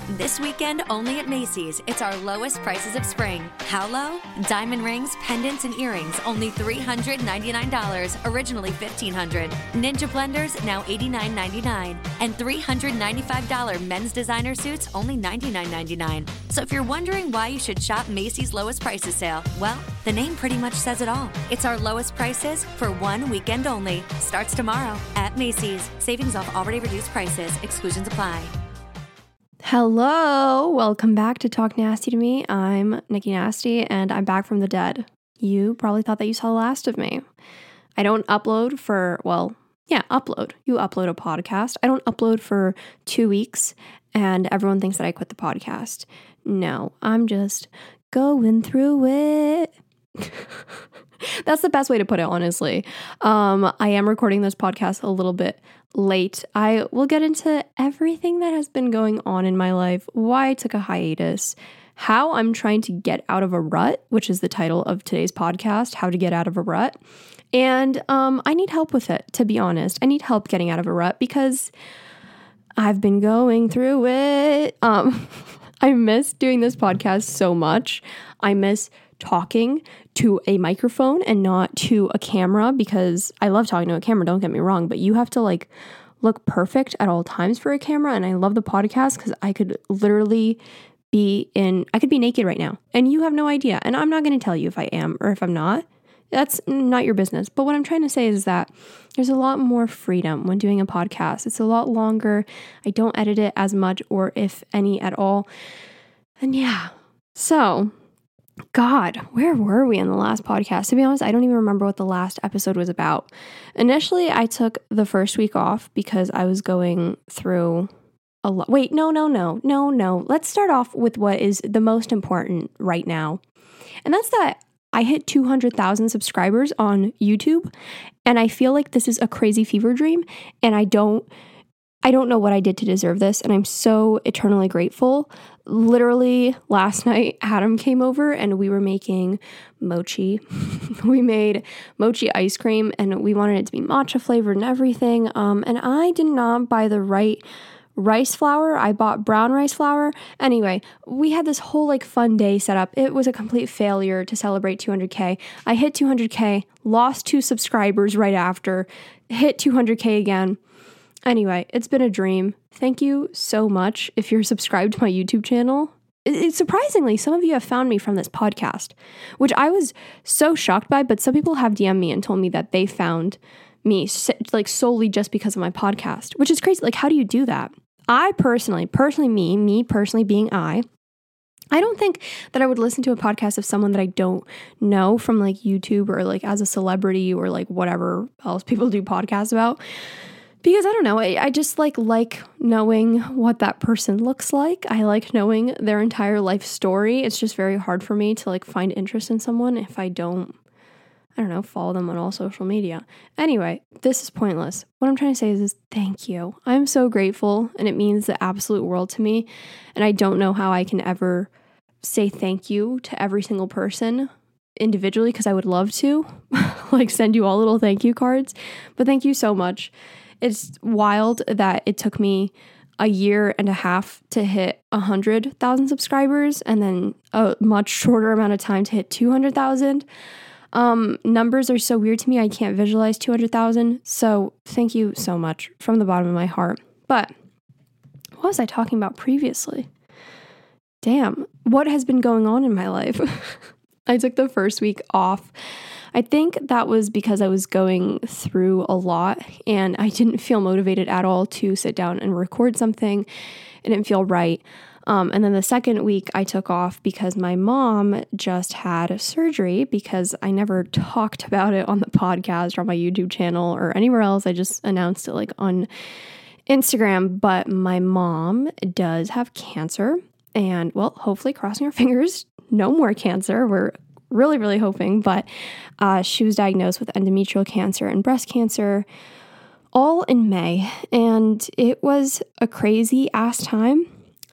This weekend, only at Macy's, it's our lowest prices of spring. How low? Diamond rings, pendants, and earrings, only $399, originally $1,500. Ninja blenders, now $89.99. And $395 men's designer suits, only $99.99. So if you're wondering why you should shop Macy's lowest prices sale, well, the name pretty much says it all. It's our lowest prices for one weekend only. Starts tomorrow at Macy's. Savings off already reduced prices. Exclusions apply. Hello, welcome back to Talk Nasty to Me. I'm Nikki Nasty, and I'm back from the dead. You probably thought that you saw the last of me. I don't upload for, upload. You upload a podcast. I don't upload for 2 weeks, and everyone thinks that I quit the podcast. No, I'm just going through it. That's the best way to put it, honestly. I am recording this podcast a little bit late. I will get into everything that has been going on in my life, why I took a hiatus, how I'm trying to get out of a rut, which is the title of today's podcast, How to Get Out of a Rut. And I need help with it, to be honest. I need help getting out of a rut because I've been going through it. I miss doing this podcast so much. I miss talking to a microphone and not to a camera, because I love talking to a camera, don't get me wrong, but you have to look perfect at all times for a camera. And I love the podcast because I could literally be naked right now and you have no idea. And I'm not going to tell you if I am or if I'm not. That's not your business. But what I'm trying to say is that there's a lot more freedom when doing a podcast. It's a lot longer. I don't edit it as much, or if any at all. And yeah, so God, where were we in the last podcast? To be honest, I don't even remember what the last episode was about. Initially, I took the first week off because I was going through a lot. Wait, no. Let's start off with what is the most important right now. And that's that I hit 200,000 subscribers on YouTube. And I feel like this is a crazy fever dream. And I don't know what I did to deserve this, and I'm so eternally grateful. Literally, last night, Adam came over and we were making mochi. We made mochi ice cream, and we wanted it to be matcha flavored and everything. And I did not buy the right rice flour. I bought brown rice flour. Anyway, we had this whole fun day set up. It was a complete failure to celebrate 200K. I hit 200K, lost 2 subscribers right after, hit 200K again. Anyway, it's been a dream. Thank you so much if you're subscribed to my YouTube channel. Surprisingly, some of you have found me from this podcast, which I was so shocked by, but some people have DM'd me and told me that they found me solely just because of my podcast, which is crazy. How do you do that? I personally being I don't think that I would listen to a podcast of someone that I don't know from YouTube or as a celebrity or whatever else people do podcasts about. Because I don't know, I just like knowing what that person looks like. I like knowing their entire life story. It's just very hard for me to find interest in someone if I don't follow them on all social media. Anyway, this is pointless. What I'm trying to say is thank you. I'm so grateful, and it means the absolute world to me. And I don't know how I can ever say thank you to every single person individually, because I would love to send you all little thank you cards. But thank you so much. It's wild that it took me a year and a half to hit 100,000 subscribers, and then a much shorter amount of time to hit 200,000. Numbers are so weird to me. I can't visualize 200,000. So thank you so much from the bottom of my heart. But what was I talking about previously? Damn, what has been going on in my life? I took the first week off. I think that was because I was going through a lot and I didn't feel motivated at all to sit down and record something. It didn't feel right. And then the second week I took off because my mom just had surgery, because I never talked about it on the podcast or on my YouTube channel or anywhere else. I just announced it on Instagram. But my mom does have cancer, and hopefully, crossing our fingers, no more cancer. We're really, really hoping, but she was diagnosed with endometrial cancer and breast cancer all in May, and it was a crazy ass time.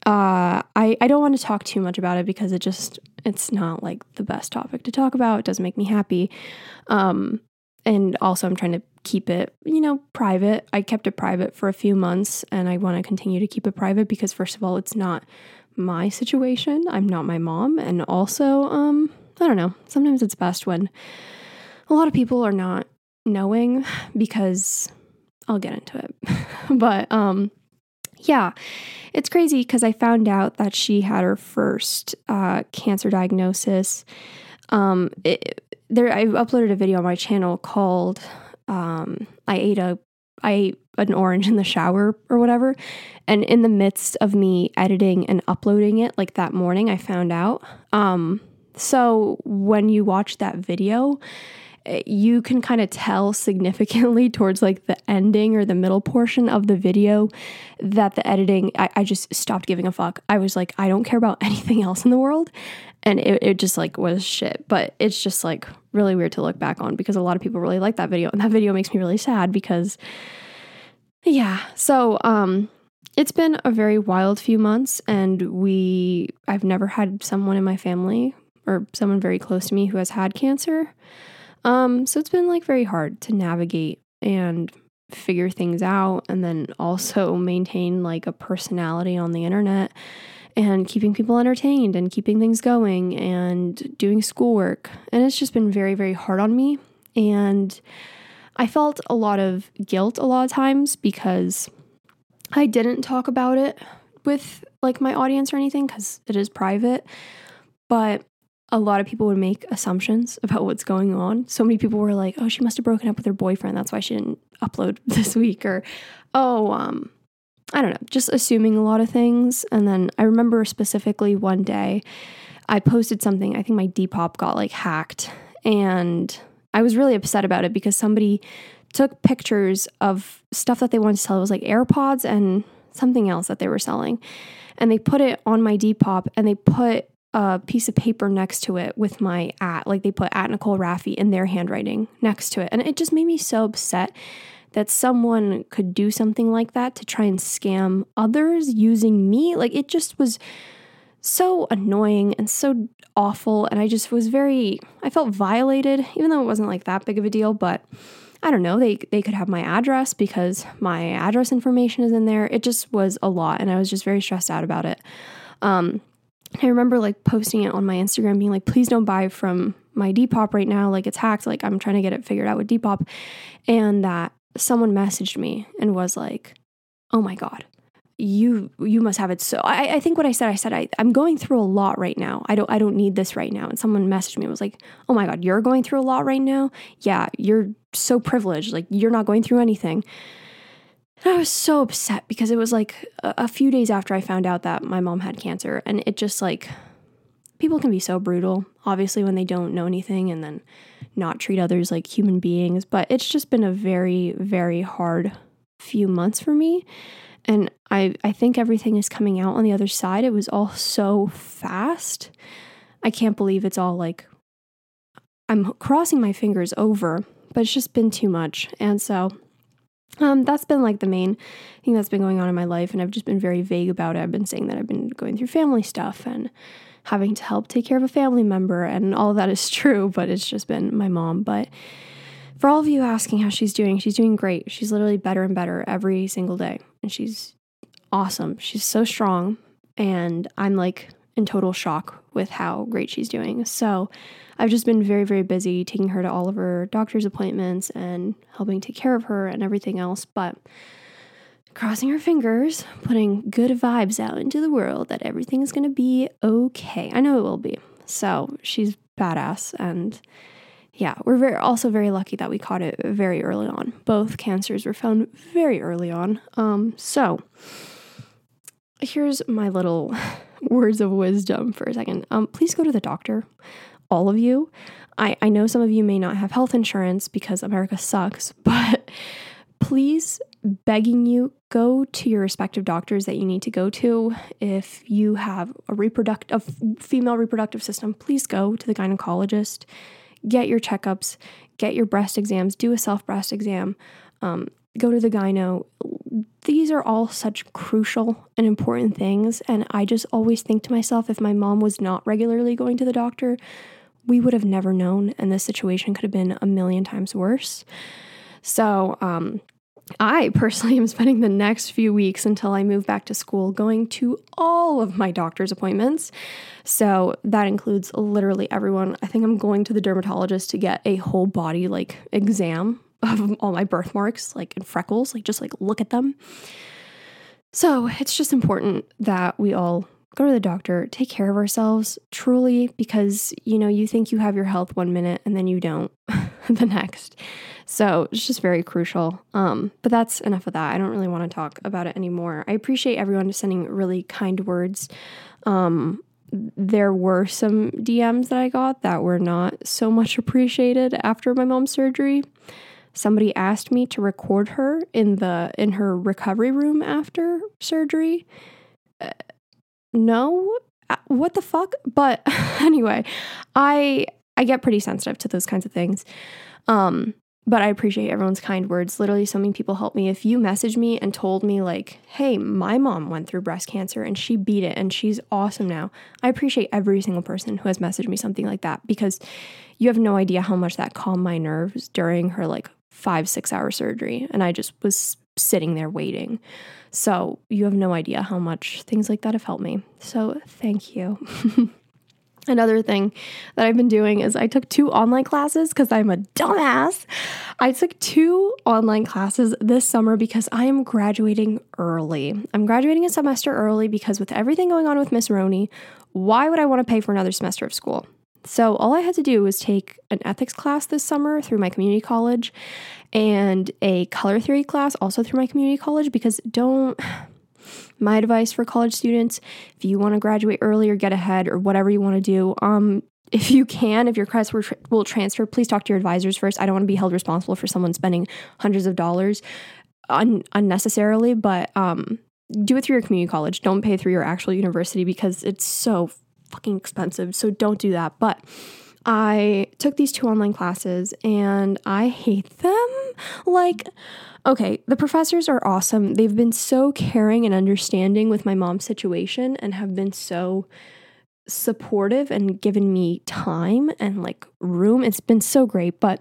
I don't want to talk too much about it because it's not the best topic to talk about. It doesn't make me happy. And also I'm trying to keep it, private. I kept it private for a few months and I want to continue to keep it private because first of all, it's not my situation. I'm not my mom. And also, I don't know, sometimes it's best when a lot of people are not knowing because I'll get into it. But, yeah, it's crazy because I found out that she had her first cancer diagnosis. I uploaded a video on my channel called I ate an orange in the shower or whatever. And in the midst of me editing and uploading it, like that morning, I found out. So when you watch that video, you can kind of tell significantly towards like the ending or the middle portion of the video that the editing, I just stopped giving a fuck. I was like, I don't care about anything else in the world. And it just like was shit. But it's just like really weird to look back on because a lot of people really like that video. And that video makes me really sad because, yeah. So, it's been a very wild few months and I've never had someone in my family or someone very close to me who has had cancer. So it's been like very hard to navigate and figure things out and then also maintain like a personality on the internet and keeping people entertained and keeping things going and doing schoolwork. And it's just been very, very hard on me. And I felt a lot of guilt a lot of times because I didn't talk about it with like my audience or anything because it is private. But a lot of people would make assumptions about what's going on. So many people were like, oh, she must have broken up with her boyfriend. That's why she didn't upload this week. Or, I don't know, just assuming a lot of things. And then I remember specifically one day I posted something. I think my Depop got like hacked. And I was really upset about it because somebody took pictures of stuff that they wanted to sell. It was like AirPods and something else that they were selling. And they put it on my Depop and they put a piece of paper next to it with my like they put @Nicole Raffi in their handwriting next to it. And it just made me so upset that someone could do something like that to try and scam others using me. Like it just was so annoying and so awful. And I just was I felt violated, even though it wasn't like that big of a deal, but I don't know, they could have my address because my address information is in there. It just was a lot. And I was just very stressed out about it. I remember like posting it on my Instagram being like, please don't buy from my Depop right now. Like it's hacked. Like I'm trying to get it figured out with Depop. And that someone messaged me and was like, oh my God, you must have it. So I think what I said, I'm going through a lot right now. I don't need this right now. And someone messaged me and was like, oh my God, you're going through a lot right now. Yeah. You're so privileged. Like you're not going through anything. And I was so upset because it was like a few days after I found out that my mom had cancer. And it just like, people can be so brutal, obviously, when they don't know anything and then not treat others like human beings. But it's just been a very, very hard few months for me. And I think everything is coming out on the other side. It was all so fast. I can't believe it's all like, I'm crossing my fingers over, but it's just been too much. And so that's been like the main thing that's been going on in my life. And I've just been very vague about it. I've been saying that I've been going through family stuff and having to help take care of a family member. And all of that is true, but it's just been my mom. But for all of you asking how she's doing great. She's literally better and better every single day. And she's awesome. She's so strong. And I'm like in total shock with how great she's doing. So I've just been very, very busy taking her to all of her doctor's appointments and helping take care of her and everything else. But crossing her fingers, putting good vibes out into the world that everything's going to be okay. I know it will be. So she's badass. And yeah, we're also very lucky that we caught it very early on. Both cancers were found very early on. So here's my little words of wisdom for a second. Please go to the doctor. All of you. I know some of you may not have health insurance because America sucks, but please, begging you, go to your respective doctors that you need to go to. If you have a female reproductive system, please go to the gynecologist, get your checkups, get your breast exams, do a self-breast exam, go to the gyno. These are all such crucial and important things. And I just always think to myself, if my mom was not regularly going to the doctor, we would have never known, and this situation could have been a million times worse. So I personally am spending the next few weeks until I move back to school going to all of my doctor's appointments. So that includes literally everyone. I think I'm going to the dermatologist to get a whole body like exam of all my birthmarks, like and freckles, like just like look at them. So it's just important that we all go to the doctor, take care of ourselves truly, because, you know, you think you have your health 1 minute and then you don't the next. So it's just very crucial. But that's enough of that. I don't really want to talk about it anymore. I appreciate everyone sending really kind words. There were some DMs that I got that were not so much appreciated after my mom's surgery. Somebody asked me to record her in her recovery room after surgery. No, what the fuck? But anyway, I get pretty sensitive to those kinds of things. But I appreciate everyone's kind words. Literally, so many people helped me. If you messaged me and told me like, hey, my mom went through breast cancer and she beat it and she's awesome now. I appreciate every single person who has messaged me something like that, because you have no idea how much that calmed my nerves during her like 5-6 hour surgery. And I just was sitting there waiting. So you have no idea how much things like that have helped me. So thank you. Another thing that I've been doing is I took 2 online classes because I'm a dumbass. I took 2 online classes this summer because I am graduating early. I'm graduating a semester early because with everything going on with Miss Roney, why would I want to pay for another semester of school? So all I had to do was take an ethics class this summer through my community college and a color theory class also through my community college, because my advice for college students, if you want to graduate early or get ahead or whatever you want to do, if you can, if your credits will transfer, please talk to your advisors first. I don't want to be held responsible for someone spending hundreds of dollars unnecessarily, but do it through your community college. Don't pay through your actual university because it's so fucking expensive. So don't do that. But I took these 2 online classes and I hate them. Like, okay, the professors are awesome. They've been so caring and understanding with my mom's situation and have been so supportive and given me time and like room. It's been so great, but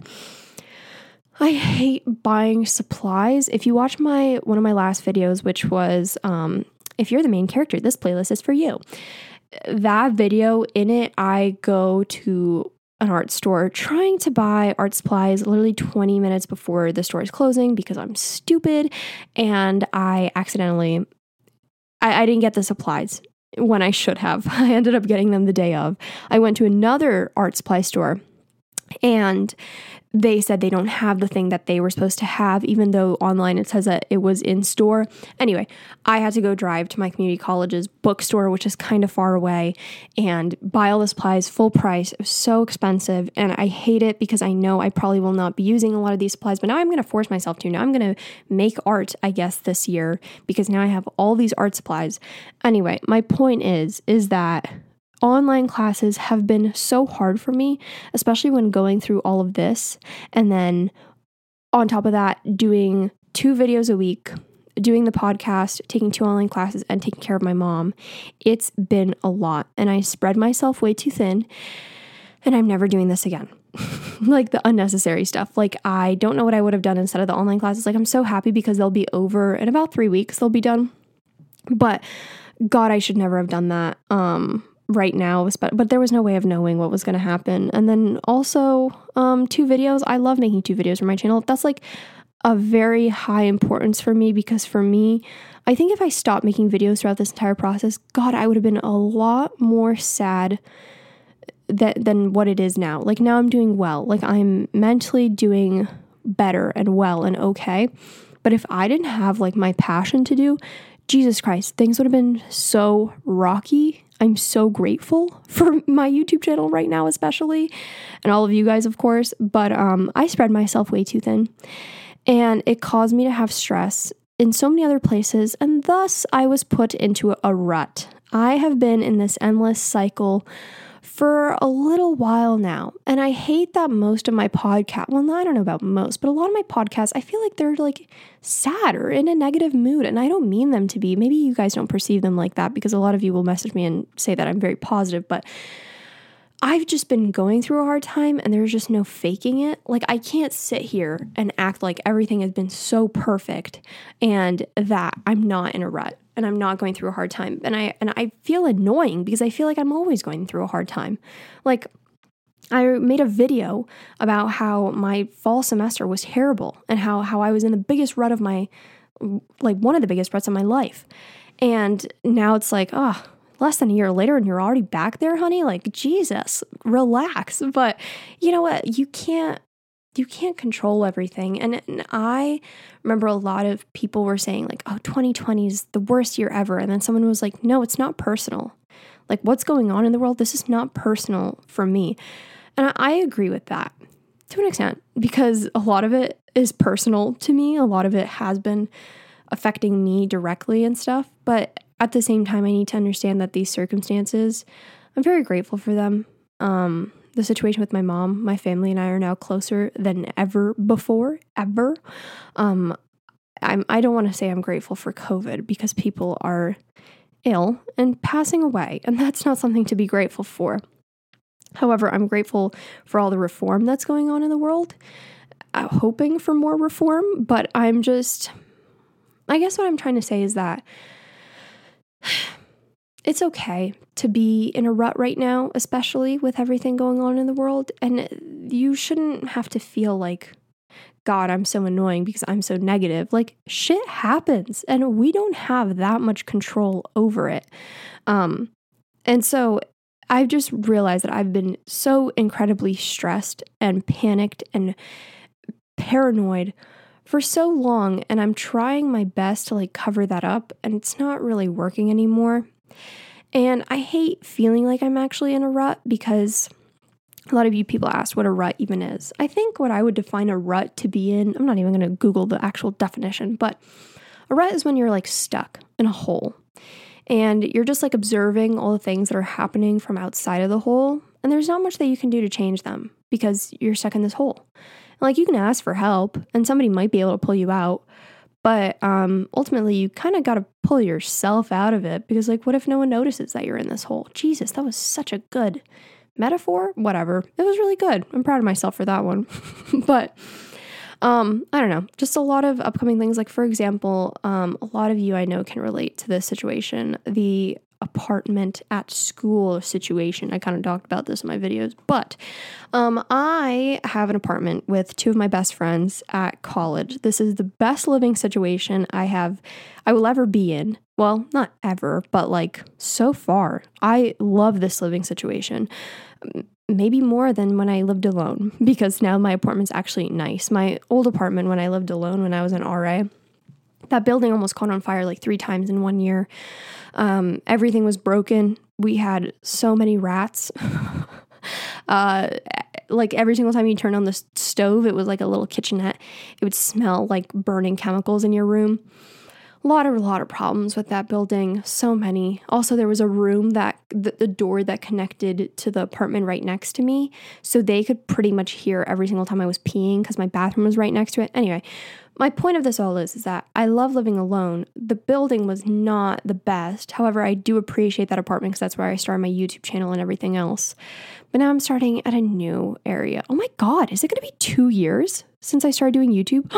I hate buying supplies. If you watch one of my last videos, which was, if you're the main character, this playlist is for you. That video, in it, I go to an art store trying to buy art supplies literally 20 minutes before the store is closing because I'm stupid and I accidentally, I didn't get the supplies when I should have. I ended up getting them the day of. I went to another art supply store and they said they don't have the thing that they were supposed to have, even though online it says that it was in store. Anyway, I had to go drive to my community college's bookstore, which is kind of far away, and buy all the supplies full price. It was so expensive, and I hate it because I know I probably will not be using a lot of these supplies, but now I'm going to force myself to. Now I'm going to make art, I guess, this year, because now I have all these art supplies. Anyway, my point is that online classes have been so hard for me, especially when going through all of this. And then on top of that, doing 2 videos a week, doing the podcast, taking 2 online classes, and taking care of my mom. It's been a lot. And I spread myself way too thin. And I'm never doing this again. Like the unnecessary stuff. Like I don't know what I would have done instead of the online classes. Like I'm so happy because they'll be over in about 3 weeks. They'll be done. But God, I should never have done that. Right now, but there was no way of knowing what was going to happen. And then also 2 videos. I love making 2 videos for my channel. That's like a very high importance for me, because for me, I think if I stopped making videos throughout this entire process, God, I would have been a lot more sad than what it is now. Like now I'm doing well. Like I'm mentally doing better and well and okay. But if I didn't have like my passion to do, Jesus Christ, things would have been so rocky. I'm so grateful for my YouTube channel right now, especially, and all of you guys, of course, but I spread myself way too thin, and it caused me to have stress in so many other places, and thus I was put into a rut. I have been in this endless cycle for a little while now, and I hate that most of my podcast, well, I don't know about most, but a lot of my podcasts, I feel like they're like sad or in a negative mood, and I don't mean them to be. Maybe you guys don't perceive them like that because a lot of you will message me and say that I'm very positive, but I've just been going through a hard time and there's just no faking it. Like, I can't sit here and act like everything has been so perfect and that I'm not in a rut and I'm not going through a hard time. And I feel annoying because I feel like I'm always going through a hard time. Like, I made a video about how my fall semester was terrible and how I was in the biggest rut of my, like one of the biggest ruts of my life. And now it's like, less than a year later and you're already back there, honey. Like, Jesus, relax. But you know what? You can't control everything. And I remember a lot of people were saying like, oh, 2020 is the worst year ever. And then someone was like, no, it's not personal. Like, what's going on in the world? This is not personal for me. And I agree with that to an extent because a lot of it is personal to me. A lot of it has been affecting me directly and stuff. But at the same time, I need to understand that these circumstances, I'm very grateful for them. The situation with my mom, my family and I are now closer than ever before, ever. I don't want to say I'm grateful for COVID because people are ill and passing away, and that's not something to be grateful for. However, I'm grateful for all the reform that's going on in the world, hoping for more reform, but I guess what I'm trying to say is that it's okay to be in a rut right now, especially with everything going on in the world, and you shouldn't have to feel like, God, I'm so annoying because I'm so negative. Like, shit happens, and we don't have that much control over it. And so I've just realized that I've been so incredibly stressed and panicked and paranoid for so long, and I'm trying my best to like cover that up, and it's not really working anymore. And I hate feeling like I'm actually in a rut because a lot of you people asked what a rut even is. I think what I would define a rut to be in, I'm not even going to Google the actual definition, but a rut is when you're like stuck in a hole. And you're just like observing all the things that are happening from outside of the hole. And there's not much that you can do to change them because you're stuck in this hole. Like, you can ask for help and somebody might be able to pull you out. But ultimately, you kind of got to pull yourself out of it because, like, what if no one notices that you're in this hole? Jesus, that was such a good metaphor. Whatever. It was really good. I'm proud of myself for that one. But I don't know, just a lot of upcoming things. Like, for example, a lot of you I know can relate to this situation, the apartment at school situation. I kind of talked about this in my videos, but I have an apartment with two of my best friends at college. This is the best living situation I will ever be in. Well, not ever, but like so far, I love this living situation. Maybe more than when I lived alone, because now my apartment's actually nice. My old apartment when I lived alone, when I was an RA, that building almost caught on fire like 3 times in 1 year. Everything was broken. We had so many rats. Like every single time you turn on the stove, it was like a little kitchenette. It would smell like burning chemicals in your room. A lot of problems with that building. So many. Also, there was a room that the door that connected to the apartment right next to me. So they could pretty much hear every single time I was peeing because my bathroom was right next to it. Anyway, my point of this all is that I love living alone. The building was not the best. However, I do appreciate that apartment because that's where I started my YouTube channel and everything else. But now I'm starting at a new area. Oh my God, is it going to be 2 years since I started doing YouTube?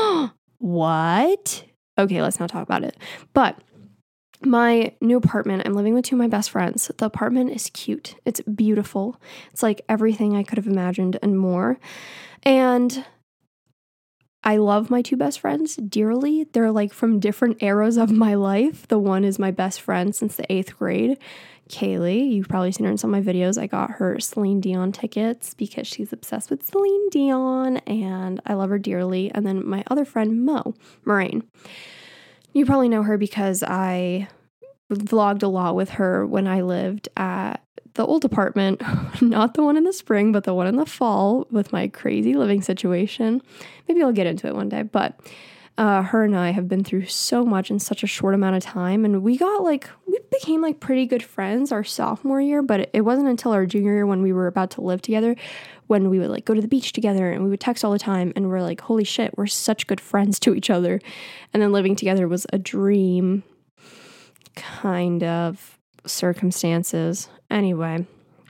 What? Okay, let's not talk about it. But my new apartment, I'm living with two of my best friends. The apartment is cute. It's beautiful. It's like everything I could have imagined and more. And I love my two best friends dearly. They're like from different eras of my life. The one is my best friend since the 8th grade, Kaylee. You've probably seen her in some of my videos. I got her Celine Dion tickets because she's obsessed with Celine Dion and I love her dearly. And then my other friend, Moraine. You probably know her because I vlogged a lot with her when I lived at the old apartment, not the one in the spring, but the one in the fall with my crazy living situation. Maybe I'll get into it one day, but her and I have been through so much in such a short amount of time, and we became like pretty good friends our sophomore year, but it wasn't until our junior year when we were about to live together when we would like go to the beach together and we would text all the time and we're like, holy shit, we're such good friends to each other. And then living together was a dream kind of circumstances. Anyway,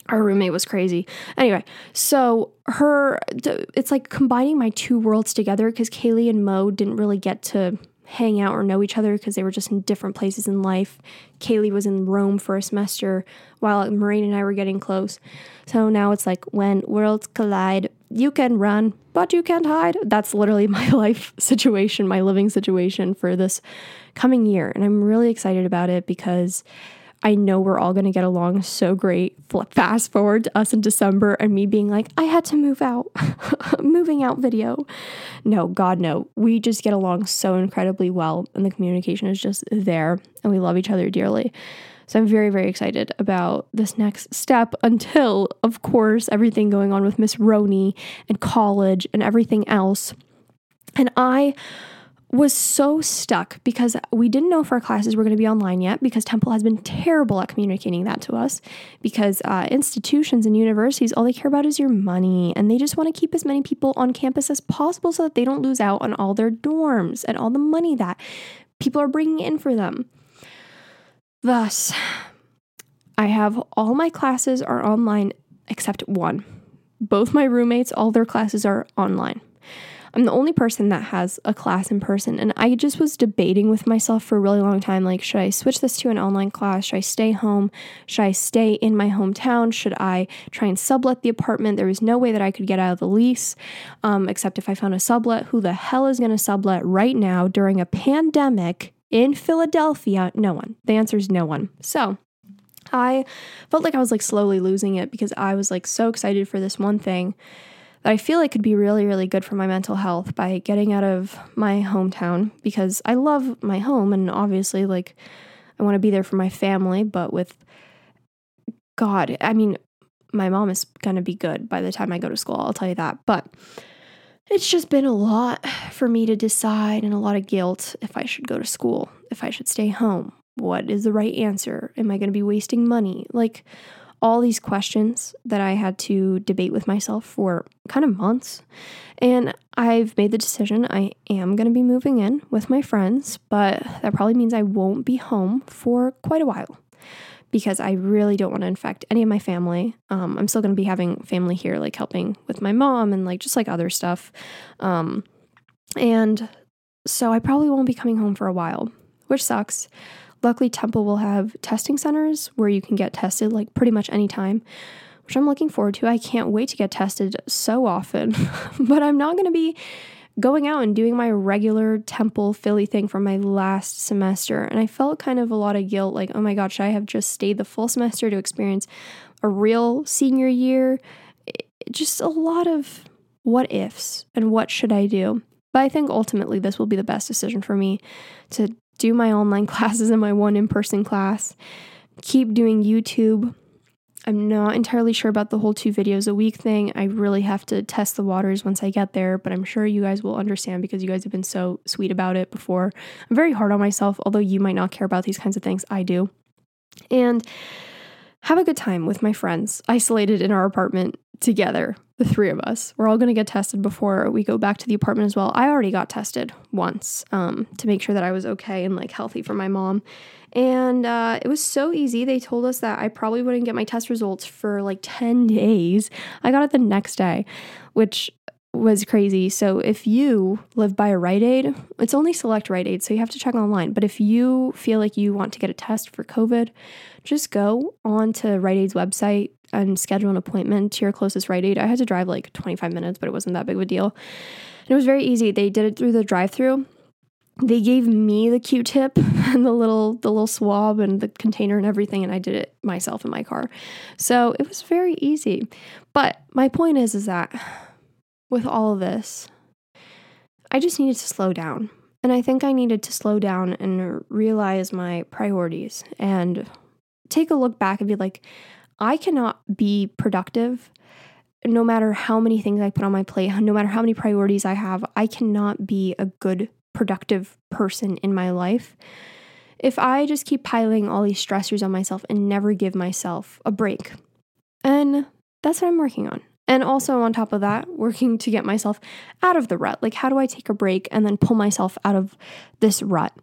Our roommate was crazy. Anyway, so it's like combining my two worlds together because Kaylee and Mo didn't really get to hang out or know each other because they were just in different places in life. Kaylee was in Rome for a semester while Maureen and I were getting close. So now it's like when worlds collide, you can run, but you can't hide. That's literally my life situation, my living situation for this coming year. And I'm really excited about it because I know we're all going to get along so great. Fast forward to us in December and me being like, I had to move out, moving out video. No, God, no. We just get along so incredibly well and the communication is just there and we love each other dearly. So I'm very, very excited about this next step until, of course, everything going on with Miss Roney and college and everything else. And I was so stuck because we didn't know if our classes were going to be online yet because Temple has been terrible at communicating that to us because institutions and universities, all they care about is your money and they just want to keep as many people on campus as possible so that they don't lose out on all their dorms and all the money that people are bringing in for them. Thus, I have all my classes are online except one. Both my roommates, all their classes are online. I'm the only person that has a class in person, and I just was debating with myself for a really long time, like, should I switch this to an online class? Should I stay home? Should I stay in my hometown? Should I try and sublet the apartment? There was no way that I could get out of the lease, except if I found a sublet. Who the hell is going to sublet right now during a pandemic in Philadelphia? No one. The answer is no one. So I felt like I was like slowly losing it because I was like so excited for this one thing that I feel like could be really, really good for my mental health by getting out of my hometown because I love my home and obviously like I want to be there for my family, but with God, I mean, my mom is going to be good by the time I go to school, I'll tell you that. But it's just been a lot for me to decide and a lot of guilt if I should go to school, if I should stay home. What is the right answer? Am I going to be wasting money? Like all these questions that I had to debate with myself for kind of months. And I've made the decision I am going to be moving in with my friends, but that probably means I won't be home for quite a while because I really don't want to infect any of my family. I'm still going to be having family here, like helping with my mom and like just like other stuff. And so I probably won't be coming home for a while, which sucks. Luckily, Temple will have testing centers where you can get tested like pretty much anytime, which I'm looking forward to. I can't wait to get tested so often, but I'm not going to be going out and doing my regular Temple Philly thing from my last semester. And I felt kind of a lot of guilt, like, oh my God, should I have just stayed the full semester to experience a real senior year? Just a lot of what ifs and what should I do? But I think ultimately this will be the best decision for me to do my online classes and my one in-person class, keep doing YouTube. I'm not entirely sure about the whole 2 videos a week thing. I really have to test the waters once I get there, but I'm sure you guys will understand because you guys have been so sweet about it before. I'm very hard on myself, although you might not care about these kinds of things. I do. And have a good time with my friends, isolated in our apartment together, the 3 of us. We're all going to get tested before we go back to the apartment as well. I already got tested once to make sure that I was okay and like healthy for my mom. And it was so easy. They told us that I probably wouldn't get my test results for like 10 days. I got it the next day, which was crazy. So if you live by a Rite Aid, it's only select Rite Aid, so you have to check online. But if you feel like you want to get a test for COVID, just go on to Rite Aid's website and schedule an appointment to your closest Rite Aid. I had to drive like 25 minutes, but it wasn't that big of a deal. And it was very easy. They did it through the drive-thru. They gave me the Q-tip and the little swab and the container and everything, and I did it myself in my car. So it was very easy. But my point is that with all of this, I just needed to slow down. And I think I needed to slow down and realize my priorities and take a look back and be like, I cannot be productive no matter how many things I put on my plate, no matter how many priorities I have. I cannot be a good, productive person in my life if I just keep piling all these stressors on myself and never give myself a break. And that's what I'm working on. And also on top of that, working to get myself out of the rut. Like, how do I take a break and then pull myself out of this rut?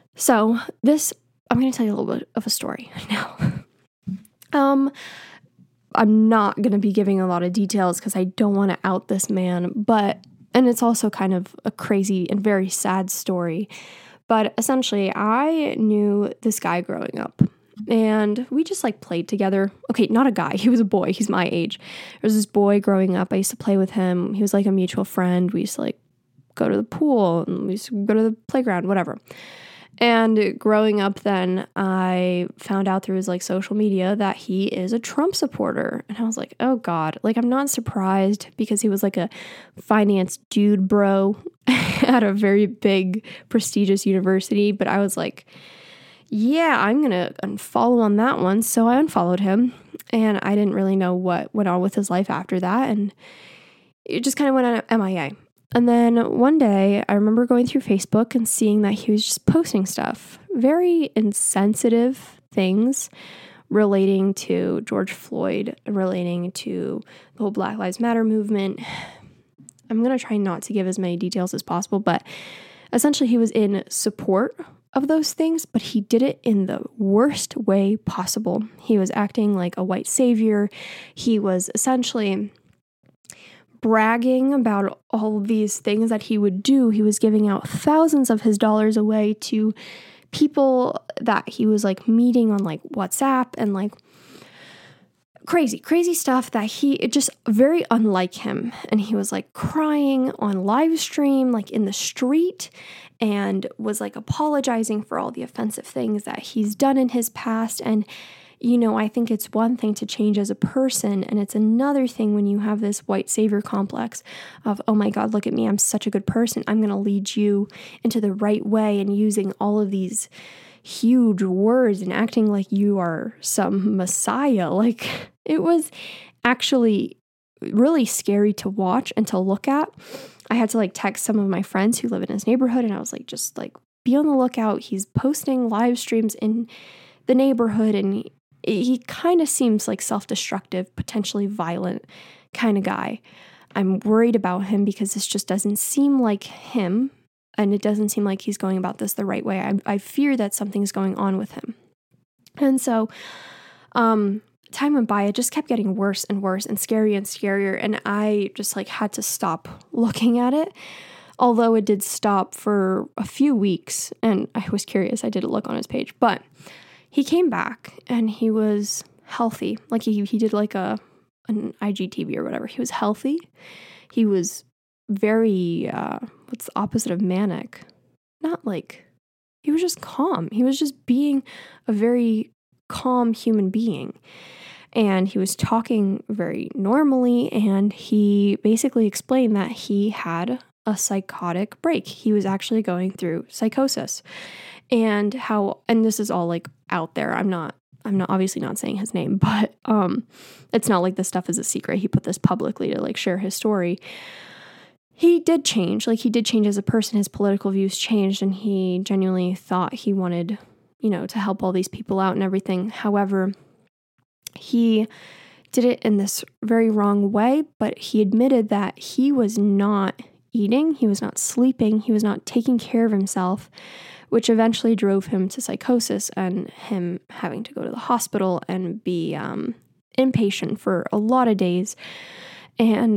So I'm going to tell you a little bit of a story now. I'm not going to be giving a lot of details because I don't want to out this man, and it's also kind of a crazy and very sad story. But essentially, I knew this guy growing up, and we just like played together. Okay, not a guy. He was a boy. He's my age. There was this boy growing up. I used to play with him. He was like a mutual friend. We used to like go to the pool and we used to go to the playground, whatever. And growing up then, I found out through his like social media that he is a Trump supporter. And I was like, oh God, like I'm not surprised because he was like a finance dude bro at a very big prestigious university. But I was like, yeah, I'm going to unfollow on that one. So I unfollowed him and I didn't really know what went on with his life after that. And it just kind of went on MIA. And then one day I remember going through Facebook and seeing that he was just posting stuff, very insensitive things relating to George Floyd, relating to the whole Black Lives Matter movement. I'm going to try not to give as many details as possible, but essentially he was in support of those things, but he did it in the worst way possible. He was acting like a white savior. He was essentially bragging about all of these things that he would do. He was giving out thousands of his dollars away to people that he was like meeting on like WhatsApp and like crazy stuff that it just very unlike him. And he was like crying on live stream, like in the street, and was like apologizing for all the offensive things that he's done in his past. And you know, I think it's one thing to change as a person, and it's another thing when you have this white savior complex of, oh my God, look at me, I'm such a good person. I'm going to lead you into the right way, and using all of these huge words and acting like you are some messiah. Like, it was actually really scary to watch and to look at. I had to like text some of my friends who live in his neighborhood, and I was like, just like, be on the lookout. He's posting live streams in the neighborhood, and he kind of seems like self-destructive, potentially violent kind of guy. I'm worried about him because this just doesn't seem like him, and it doesn't seem like he's going about this the right way. I fear that something's going on with him. And so time went by, it just kept getting worse and worse and scarier, and I just like had to stop looking at it. Although it did stop for a few weeks, and I was curious, I did look on his page, but he came back and he was healthy. Like he did like an IGTV or whatever. He was healthy. He was very, what's the opposite of manic? Not like, he was just calm. He was just being a very calm human being. And he was talking very normally, and he basically explained that he had a psychotic break. He was actually going through psychosis. And this is all like out there. I'm not obviously not saying his name, but it's not like this stuff is a secret. He put this publicly to like share his story. He did change. Like, he did change as a person. His political views changed, and he genuinely thought he wanted, you know, to help all these people out and everything. However, he did it in this very wrong way, but he admitted that he was not eating, he was not sleeping, he was not taking care of himself, which eventually drove him to psychosis and him having to go to the hospital and be inpatient for a lot of days. And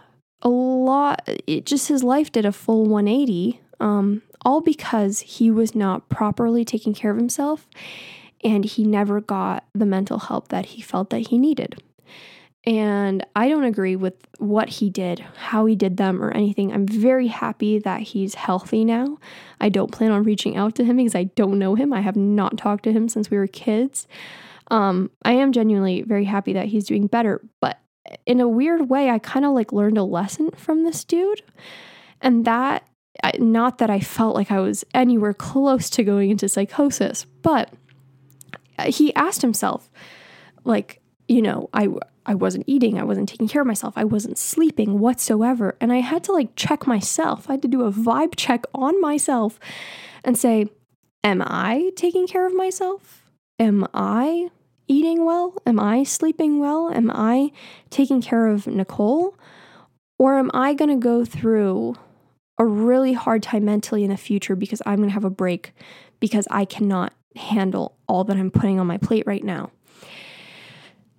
his life did a full 180, all because he was not properly taking care of himself, and he never got the mental help that he felt that he needed. And I don't agree with what he did, how he did them, or anything. I'm very happy that he's healthy now. I don't plan on reaching out to him because I don't know him. I have not talked to him since we were kids. I am genuinely very happy that he's doing better. But in a weird way, I kind of like learned a lesson from this dude. And that, not that I felt like I was anywhere close to going into psychosis, but he asked himself, like, you know, I wasn't eating, I wasn't taking care of myself, I wasn't sleeping whatsoever. And I had to like check myself. I had to do a vibe check on myself and say, am I taking care of myself? Am I eating well? Am I sleeping well? Am I taking care of Nicole? Or am I going to go through a really hard time mentally in the future because I'm going to have a break because I cannot handle all that I'm putting on my plate right now?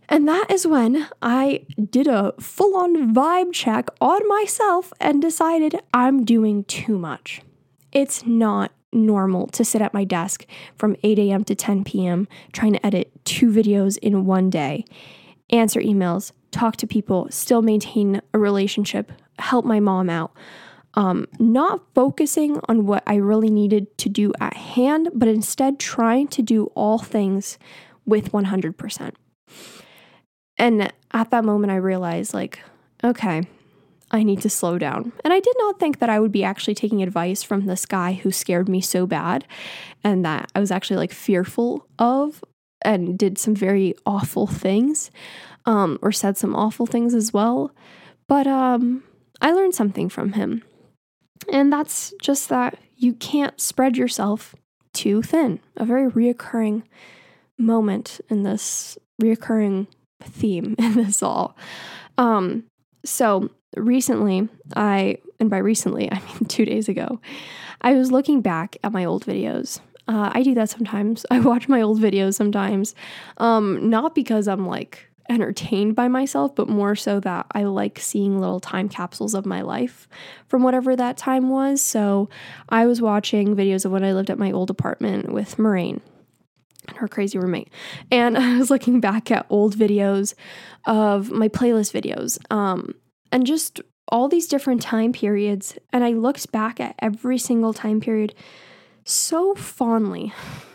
And that is when I did a full-on vibe check on myself and decided I'm doing too much. It's not normal to sit at my desk from 8 a.m. to 10 p.m. trying to edit 2 videos in one day, answer emails, talk to people, still maintain a relationship, help my mom out. Not focusing on what I really needed to do at hand, but instead trying to do all things with 100%. And at that moment, I realized, like, okay, I need to slow down. And I did not think that I would be actually taking advice from this guy who scared me so bad and that I was actually like fearful of and did some very awful things, or said some awful things as well. But I learned something from him. And that's just that you can't spread yourself too thin. A very reoccurring moment in this, reoccurring theme in this all. So recently, and by recently, I mean 2 days ago, I was looking back at my old videos. I do that sometimes. I watch my old videos sometimes, not because I'm like entertained by myself, but more so that I like seeing little time capsules of my life from whatever that time was. So I was watching videos of when I lived at my old apartment with Moraine and her crazy roommate. And I was looking back at old videos of my playlist videos, and just all these different time periods. And I looked back at every single time period so fondly.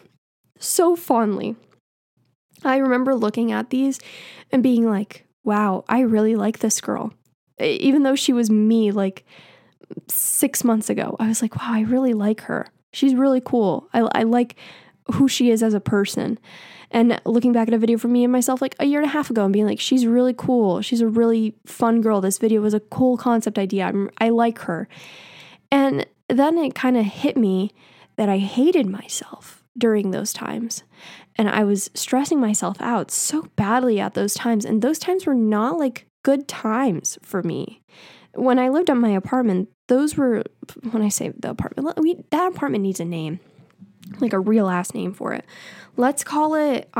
I remember looking at these and being like, wow, I really like this girl. Even though she was me like 6 months ago, I was like, wow, I really like her. She's really cool. I like who she is as a person. And looking back at a video from me and myself like a year and a half ago and being like, she's really cool. She's a really fun girl. This video was a cool concept idea. I like her. And then it kind of hit me that I hated myself during those times. And I was stressing myself out so badly at those times. And those times were not like good times for me. When I lived at my apartment, those were, when I say the apartment, that apartment needs a name, like a real ass name for it. Let's call it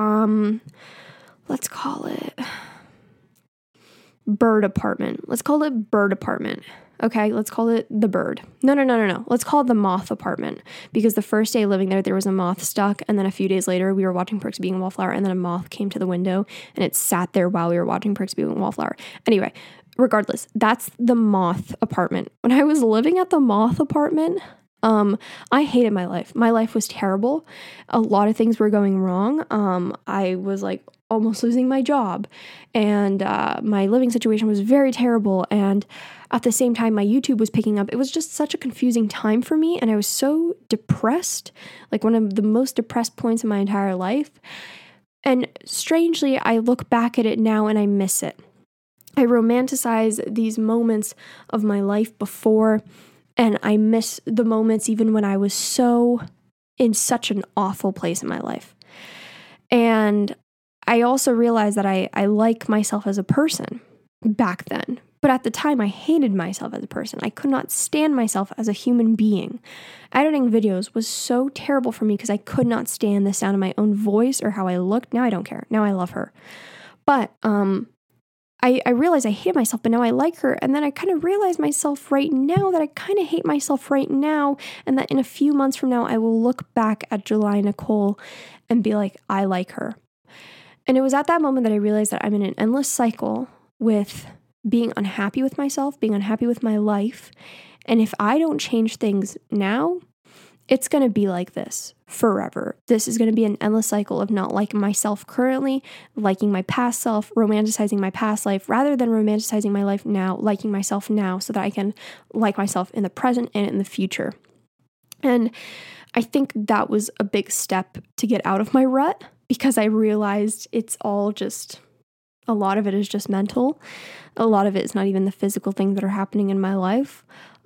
Bird Apartment. Let's call it Bird Apartment. Okay, let's call it the Bird. No. Let's call it the Moth Apartment, because the first day living there was a moth stuck, and then a few days later we were watching Perks of Being a Wallflower, and then a moth came to the window and it sat there while we were watching Perks of Being a Wallflower. Anyway, regardless, that's the Moth Apartment. When I was living at the Moth Apartment, I hated my life. My life was terrible. A lot of things were going wrong. I was like almost losing my job, and my living situation was very terrible. And at the same time, my YouTube was picking up. It was just such a confusing time for me, and I was so depressed, like one of the most depressed points in my entire life. And strangely, I look back at it now and I miss it. I romanticize these moments of my life before, and I miss the moments even when I was so in such an awful place in my life. And I also realized that I like myself as a person back then. But at the time, I hated myself as a person. I could not stand myself as a human being. Editing videos was so terrible for me because I could not stand the sound of my own voice or how I looked. Now I don't care. Now I love her. But I realized I hated myself, but now I like her. And then I kind of realized myself right now that I kind of hate myself right now, and that in a few months from now, I will look back at July Nicole and be like, I like her. And it was at that moment that I realized that I'm in an endless cycle with being unhappy with myself, being unhappy with my life. And if I don't change things now, it's going to be like this forever. This is going to be an endless cycle of not liking myself currently, liking my past self, romanticizing my past life, rather than romanticizing my life now, liking myself now so that I can like myself in the present and in the future. And I think that was a big step to get out of my rut, because I realized it's all just, a lot of it is just mental. A lot of it is not even the physical things that are happening in my life.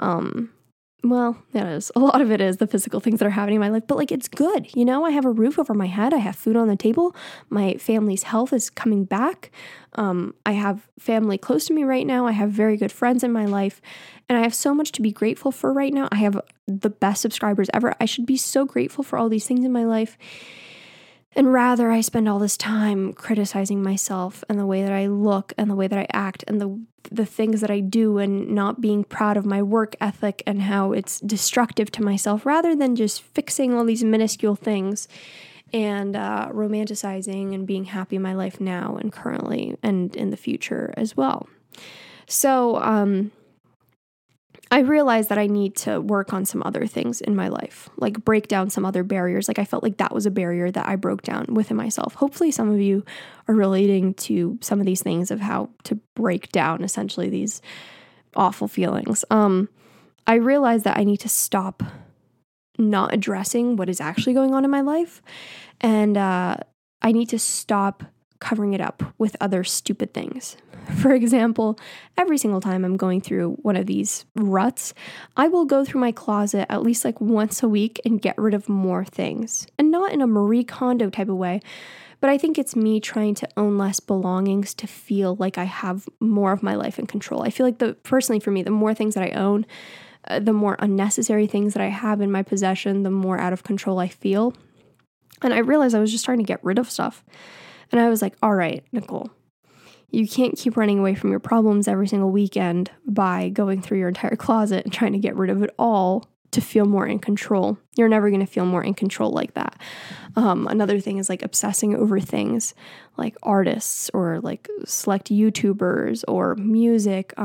Well, it is. A lot of it is the physical things that are happening in my life, but like, it's good. You know, I have a roof over my head. I have food on the table. My family's health is coming back. I have family close to me right now. I have very good friends in my life, and I have so much to be grateful for right now. I have the best subscribers ever. I should be so grateful for all these things in my life. And rather, I spend all this time criticizing myself and the way that I look and the way that I act and the things that I do, and not being proud of my work ethic and how it's destructive to myself, rather than just fixing all these minuscule things and romanticizing and being happy in my life now and currently and in the future as well. So I realized that I need to work on some other things in my life, like break down some other barriers. Like I felt like that was a barrier that I broke down within myself. Hopefully some of you are relating to some of these things of how to break down essentially these awful feelings. I realized that I need to stop not addressing what is actually going on in my life. And I need to stop covering it up with other stupid things. For example, every single time I'm going through one of these ruts, I will go through my closet at least like once a week and get rid of more things. And not in a Marie Kondo type of way, but I think it's me trying to own less belongings to feel like I have more of my life in control. I feel like personally for me, the more things that I own, the more unnecessary things that I have in my possession, the more out of control I feel. And I realized I was just trying to get rid of stuff. And I was like, all right, Nicole, you can't keep running away from your problems every single weekend by going through your entire closet and trying to get rid of it all to feel more in control. You're never going to feel more in control like that. Another thing is like obsessing over things like artists or like select YouTubers or music.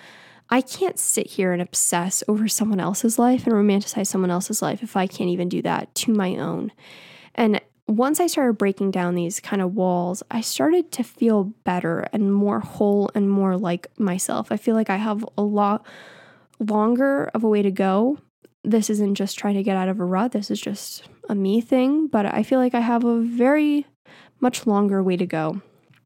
I can't sit here and obsess over someone else's life and romanticize someone else's life if I can't even do that to my own. And once I started breaking down these kind of walls, I started to feel better and more whole and more like myself. I feel like I have a lot longer of a way to go. This isn't just trying to get out of a rut. This is just a me thing, but I feel like I have a very much longer way to go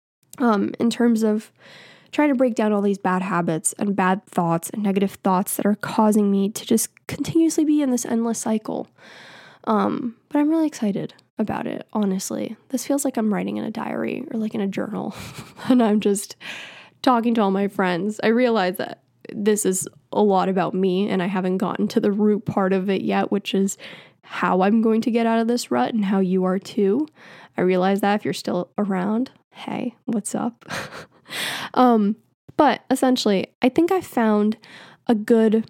in terms of trying to break down all these bad habits and bad thoughts and negative thoughts that are causing me to just continuously be in this endless cycle. But I'm really excited about it, honestly. This feels like I'm writing in a diary or like in a journal and I'm just talking to all my friends. I realize that this is a lot about me and I haven't gotten to the root part of it yet, which is how I'm going to get out of this rut and how you are too. I realize that if you're still around, hey, what's up? But essentially, I think I found a good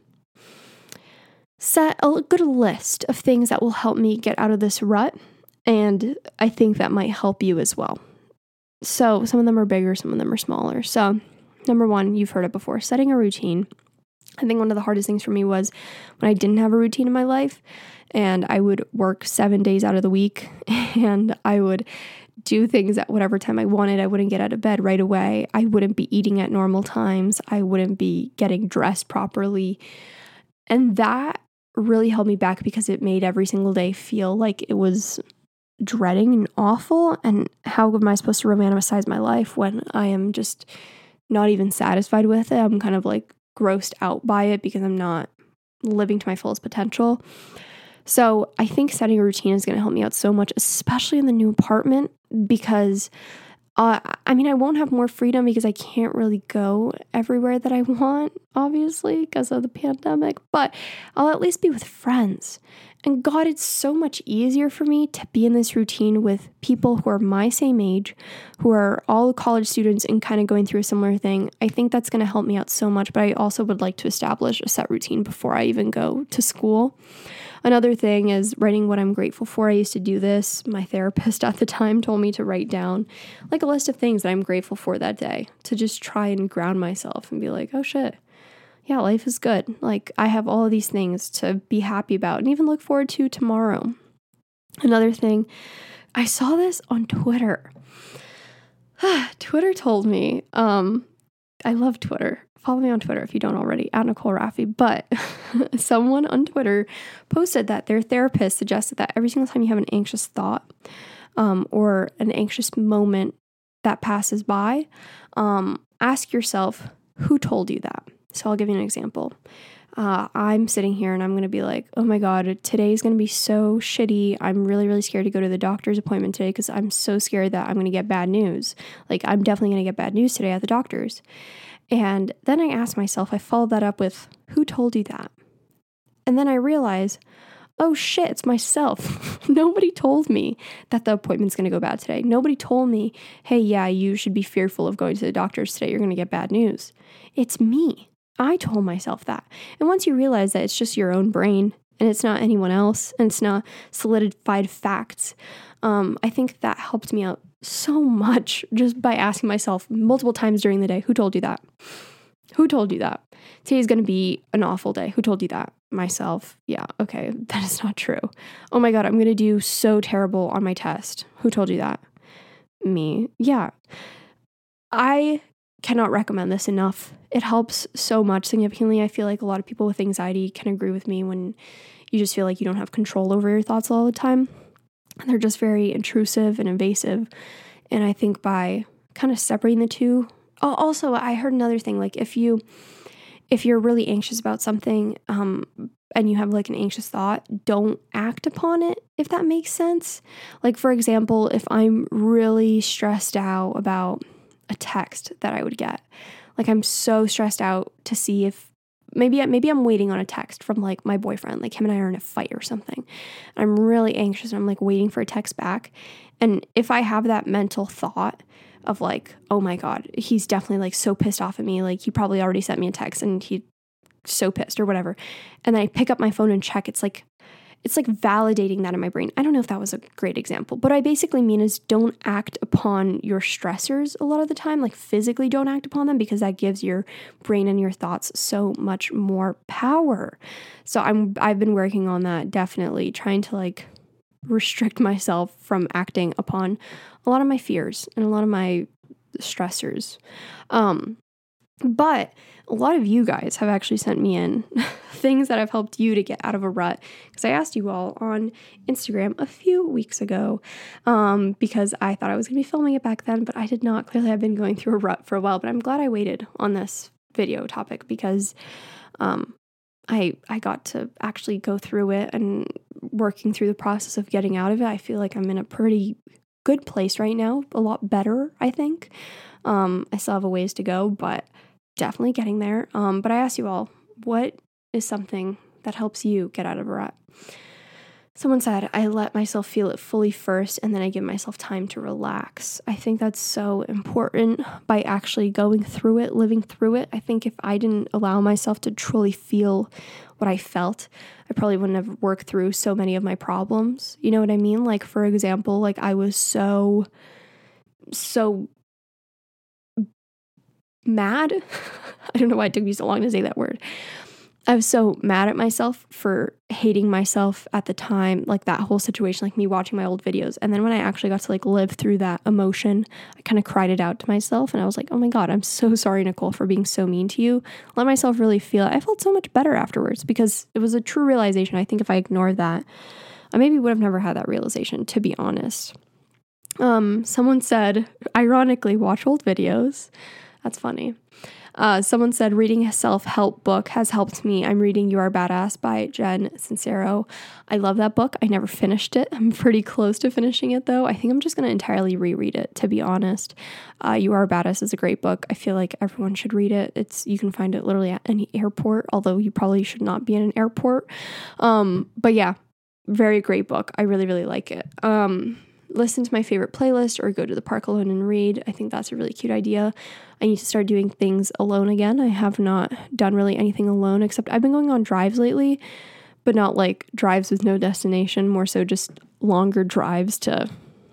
list of things that will help me get out of this rut. And I think that might help you as well. So some of them are bigger, some of them are smaller. So number one, you've heard it before, setting a routine. I think one of the hardest things for me was when I didn't have a routine in my life and I would work 7 days out of the week and I would do things at whatever time I wanted. I wouldn't get out of bed right away. I wouldn't be eating at normal times. I wouldn't be getting dressed properly. And that really held me back because it made every single day feel like it was dreading and awful. And how am I supposed to romanticize my life when I am just not even satisfied with it? I'm kind of like grossed out by it because I'm not living to my fullest potential. So I think setting a routine is going to help me out so much, especially in the new apartment, because I won't have more freedom because I can't really go everywhere that I want, obviously, because of the pandemic, but I'll at least be with friends. And God, it's so much easier for me to be in this routine with people who are my same age, who are all college students and kind of going through a similar thing. I think that's going to help me out so much, but I also would like to establish a set routine before I even go to school. Another thing is writing what I'm grateful for. I used to do this. My therapist at the time told me to write down like a list of things that I'm grateful for that day to just try and ground myself and be like, oh shit, yeah, life is good. Like I have all of these things to be happy about and even look forward to tomorrow. Another thing, I saw this on Twitter. Twitter told me, I love Twitter. Follow me on Twitter if you don't already, at Nicole Raffi. But someone on Twitter posted that their therapist suggested that every single time you have an anxious thought or an anxious moment that passes by, ask yourself, who told you that? So I'll give you an example. I'm sitting here and I'm going to be like, oh my God, today's going to be so shitty. I'm really, really scared to go to the doctor's appointment today because I'm so scared that I'm going to get bad news. Like I'm definitely going to get bad news today at the doctor's. And then I asked myself, I followed that up with, who told you that? And then I realized, oh shit, it's myself. Nobody told me that the appointment's going to go bad today. Nobody told me, hey, yeah, you should be fearful of going to the doctor's today. You're going to get bad news. It's me. I told myself that. And once you realize that it's just your own brain and it's not anyone else and it's not solidified facts, I think that helped me out so much just by asking myself multiple times during the day, who told you that? Who told you that? Today's going to be an awful day. Who told you that? Myself. Yeah, okay, that is not true. Oh my God, I'm going to do so terrible on my test. Who told you that? Me. Yeah. I cannot recommend this enough. It helps so much significantly. I feel like a lot of people with anxiety can agree with me when you just feel like you don't have control over your thoughts all the time. And they're just very intrusive and invasive. And I think by kind of separating the two. Oh, also, I heard another thing, like if you're really anxious about something, and you have like an anxious thought, don't act upon it, if that makes sense. Like, for example, if I'm really stressed out about a text that I would get, like I'm so stressed out to see if maybe I'm waiting on a text from like my boyfriend, like him and I are in a fight or something. I'm really anxious and I'm like waiting for a text back. And if I have that mental thought of like, oh my God, he's definitely like so pissed off at me, like he probably already sent me a text and he's so pissed or whatever. And then I pick up my phone and check, it's like validating that in my brain. I don't know if that was a great example, but what I basically mean is don't act upon your stressors a lot of the time, like physically don't act upon them, because that gives your brain and your thoughts so much more power. So I've been working on that, definitely trying to like restrict myself from acting upon a lot of my fears and a lot of my stressors. But a lot of you guys have actually sent me in things that have helped you to get out of a rut, because I asked you all on Instagram a few weeks ago, because I thought I was going to be filming it back then, but I did not. Clearly, I've been going through a rut for a while, but I'm glad I waited on this video topic because I got to actually go through it, and working through the process of getting out of it, I feel like I'm in a pretty good place right now, a lot better, I think. I still have a ways to go, but definitely getting there. But I asked you all, what is something that helps you get out of a rut? Someone said, I let myself feel it fully first, and then I give myself time to relax. I think that's so important by actually going through it, living through it. I think if I didn't allow myself to truly feel what I felt, I probably wouldn't have worked through so many of my problems. You know what I mean? Like, for example, like I was so mad. I don't know why it took me so long to say that word. I was so mad at myself for hating myself at the time, like that whole situation, like me watching my old videos. And then when I actually got to like live through that emotion, I kind of cried it out to myself. And I was like, oh my God, I'm so sorry, Nicole, for being so mean to you. Let myself really feel it. I felt so much better afterwards because it was a true realization. I think if I ignored that, I maybe would have never had that realization, to be honest. Someone said, ironically, watch old videos. That's funny. Someone said, reading a self-help book has helped me. I'm reading You Are Badass by Jen Sincero. I love that book. I never finished it. I'm pretty close to finishing it, though. I think I'm just going to entirely reread it, to be honest. You Are Badass is a great book. I feel like everyone should read it. You can find it literally at any airport, although you probably should not be in an airport. But yeah, very great book. I really, really like it. Listen to my favorite playlist or go to the park alone and read. I think that's a really cute idea. I need to start doing things alone again. I have not done really anything alone, except I've been going on drives lately, but not like drives with no destination, more so just longer drives to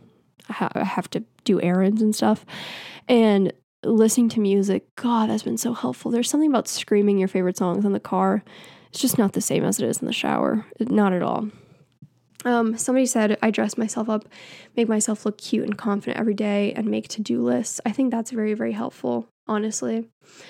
have to do errands and stuff. And listening to music, God, that's been so helpful. There's something about screaming your favorite songs in the car. It's just not the same as it is in the shower. Not at all. Somebody said, I dress myself up, make myself look cute and confident every day, and make to-do lists. I think that's very, very helpful, honestly.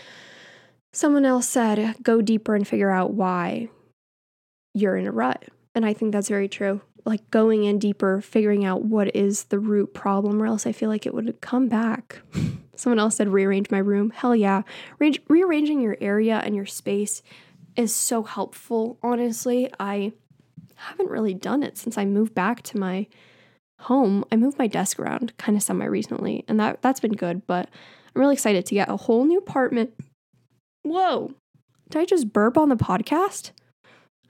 Someone else said, go deeper and figure out why you're in a rut. And I think that's very true. Like going in deeper, figuring out what is the root problem, or else I feel like it would come back. Someone else said, rearrange my room. Hell yeah. Rearranging your area and your space is so helpful, honestly. I haven't really done it since I moved back to my home. I moved my desk around kind of semi-recently, and that's been good, but I'm really excited to get a whole new apartment. Whoa, did I just burp on the podcast?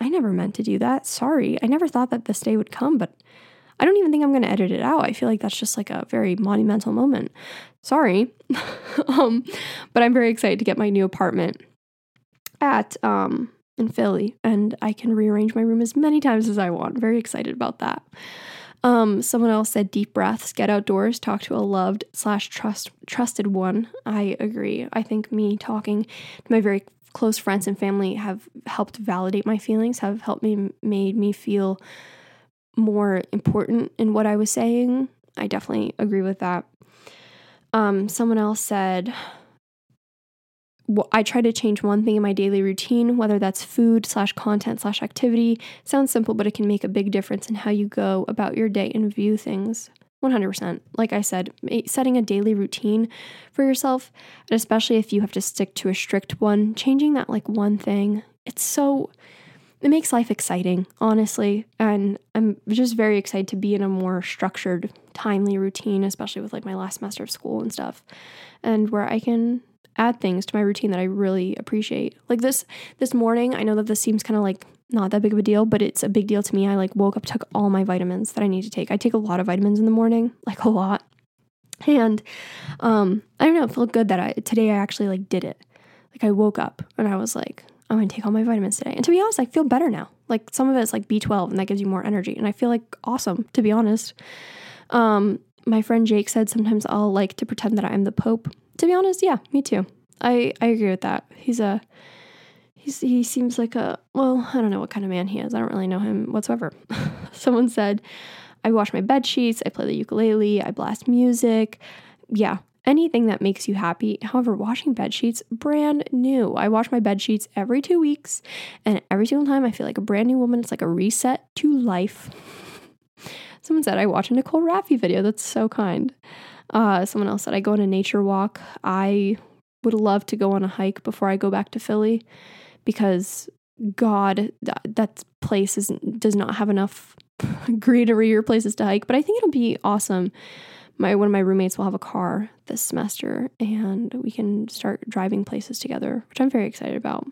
I never meant to do that. Sorry. I never thought that this day would come, but I don't even think I'm going to edit it out. I feel like that's just like a very monumental moment. Sorry. But I'm very excited to get my new apartment at in Philly, and I can rearrange my room as many times as I want. Very excited about that. Someone else said deep breaths, get outdoors, talk to a loved / trusted one. I agree. I think me talking to my very close friends and family have helped validate my feelings, have helped made me feel more important in what I was saying. I definitely agree with that. Someone else said, I try to change one thing in my daily routine, whether that's food / content / activity. Sounds simple, but it can make a big difference in how you go about your day and view things. 100%. Like I said, setting a daily routine for yourself, and especially if you have to stick to a strict one, changing that like one thing, it makes life exciting, honestly. And I'm just very excited to be in a more structured, timely routine, especially with like my last semester of school and stuff, and where I can add things to my routine that I really appreciate. Like this morning, I know that this seems kind of like not that big of a deal, but it's a big deal to me. I like woke up, took all my vitamins that I need to take. I take a lot of vitamins in the morning, like a lot. And I don't know, it felt good that today I actually like did it. Like I woke up and I was like, I'm going to take all my vitamins today. And to be honest, I feel better now. Like some of it's like B12 and that gives you more energy. And I feel like awesome, to be honest. My friend Jake said sometimes I'll like to pretend that I'm the Pope. To be honest, yeah, me too. I agree with that. He seems like I don't know what kind of man he is. I don't really know him whatsoever. Someone said, I wash my bed sheets, I play the ukulele, I blast music. Yeah, anything that makes you happy. However, washing bed sheets, brand new. I wash my bed sheets every 2 weeks, and every single time I feel like a brand new woman. It's like a reset to life. Someone said, I watch a Nicole Raffi video. That's so kind. Someone else said, I go on a nature walk. I would love to go on a hike before I go back to Philly because God, that place does not have enough greenery or places to hike, but I think it'll be awesome. One of my roommates will have a car this semester and we can start driving places together, which I'm very excited about.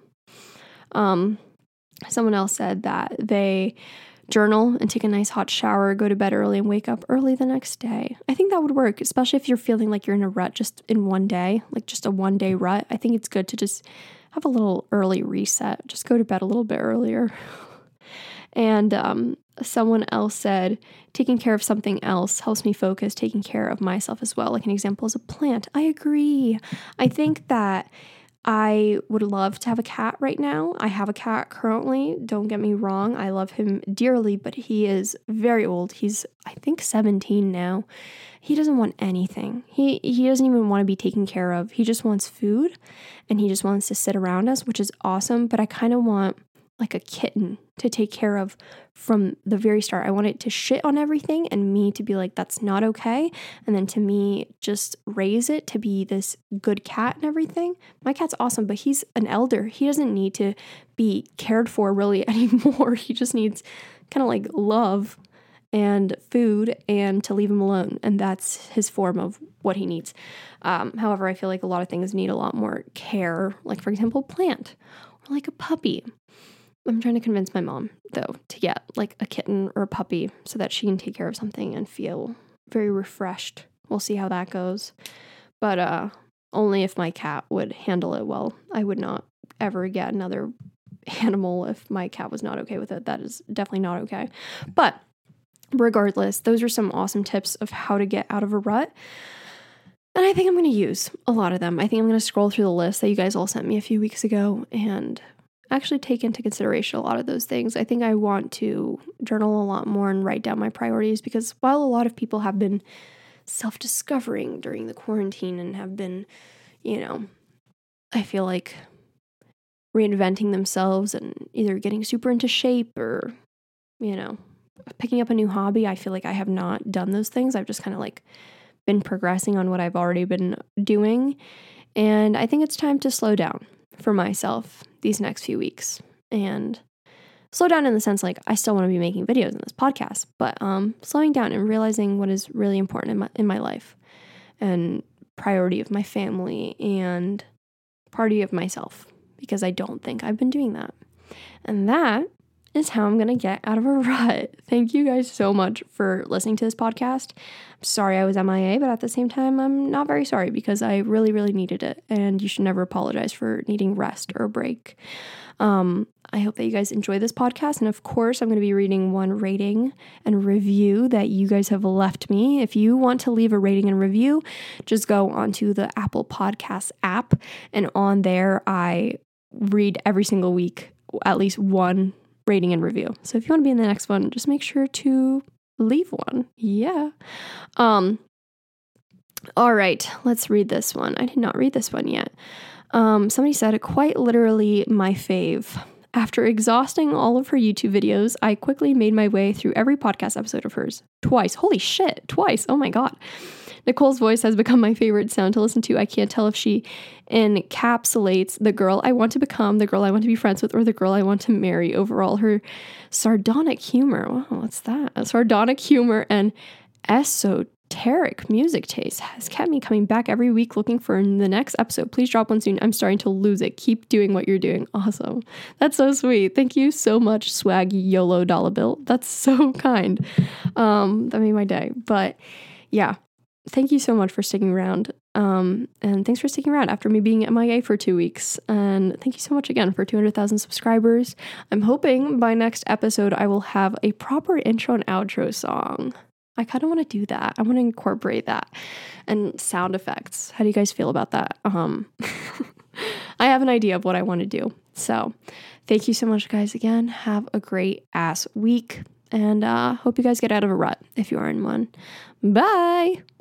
Someone else said that they journal and take a nice hot shower, go to bed early and wake up early the next day. I think that would work, especially if you're feeling like you're in a rut just in one day, like just a 1 day rut. I think it's good to just have a little early reset. Just go to bed a little bit earlier. And someone else said, taking care of something else helps me focus, taking care of myself as well. Like an example is a plant. I agree. I think that I would love to have a cat right now. I have a cat currently. Don't get me wrong. I love him dearly, but he is very old. He's, I think, 17 now. He doesn't want anything. He doesn't even want to be taken care of. He just wants food and he just wants to sit around us, which is awesome. But I kind of want like a kitten to take care of from the very start. I want it to shit on everything and me to be like, that's not okay. And then to me, just raise it to be this good cat and everything. My cat's awesome, but he's an elder. He doesn't need to be cared for really anymore. He just needs kind of like love and food and to leave him alone. And that's his form of what he needs. However, I feel like a lot of things need a lot more care. Like for example, plant or like a puppy. I'm trying to convince my mom, though, to get like a kitten or a puppy so that she can take care of something and feel very refreshed. We'll see how that goes. But only if my cat would handle it well. I would not ever get another animal if my cat was not okay with it. That is definitely not okay. But regardless, those are some awesome tips of how to get out of a rut. And I think I'm going to use a lot of them. I think I'm going to scroll through the list that you guys all sent me a few weeks ago and actually take into consideration a lot of those things. I think I want to journal a lot more and write down my priorities because while a lot of people have been self-discovering during the quarantine and have been, I feel like reinventing themselves and either getting super into shape or, picking up a new hobby, I feel like I have not done those things. I've just kind of like been progressing on what I've already been doing. And I think it's time to slow down for myself these next few weeks and slow down in the sense like I still want to be making videos in this podcast, but slowing down and realizing what is really important in my life and priority of my family and priority of myself because I don't think I've been doing that. And that is how I'm going to get out of a rut. Thank you guys so much for listening to this podcast. I'm sorry I was MIA, but at the same time, I'm not very sorry because I really, really needed it. And you should never apologize for needing rest or a break. I hope that you guys enjoy this podcast. And of course, I'm going to be reading one rating and review that you guys have left me. If you want to leave a rating and review, just go onto the Apple Podcasts app. And on there, I read every single week at least one rating and review. So if you want to be in the next one, just make sure to leave one. Yeah. All right, let's read this one. I did not read this one yet. Somebody said, quite literally my fave. After exhausting all of her YouTube videos, I quickly made my way through every podcast episode of hers. Twice. Holy shit. Twice. Oh my God. Nicole's voice has become my favorite sound to listen to. I can't tell if she encapsulates the girl I want to become, the girl I want to be friends with, or the girl I want to marry. Overall, her sardonic humor. Wow, what's that? Sardonic humor and esoteric music taste has kept me coming back every week looking for the next episode. Please drop one soon. I'm starting to lose it. Keep doing what you're doing. Awesome. That's so sweet. Thank you so much, swag YOLO dollar bill. That's so kind. That made my day. But yeah, thank you so much for sticking around. And thanks for sticking around after me being MIA for 2 weeks. And thank you so much again for 200,000 subscribers. I'm hoping by next episode I will have a proper intro and outro song. I kind of want to do that. I want to incorporate that and sound effects. How do you guys feel about that? I have an idea of what I want to do. So thank you so much, guys. Again, have a great ass week and hope you guys get out of a rut if you are in one. Bye.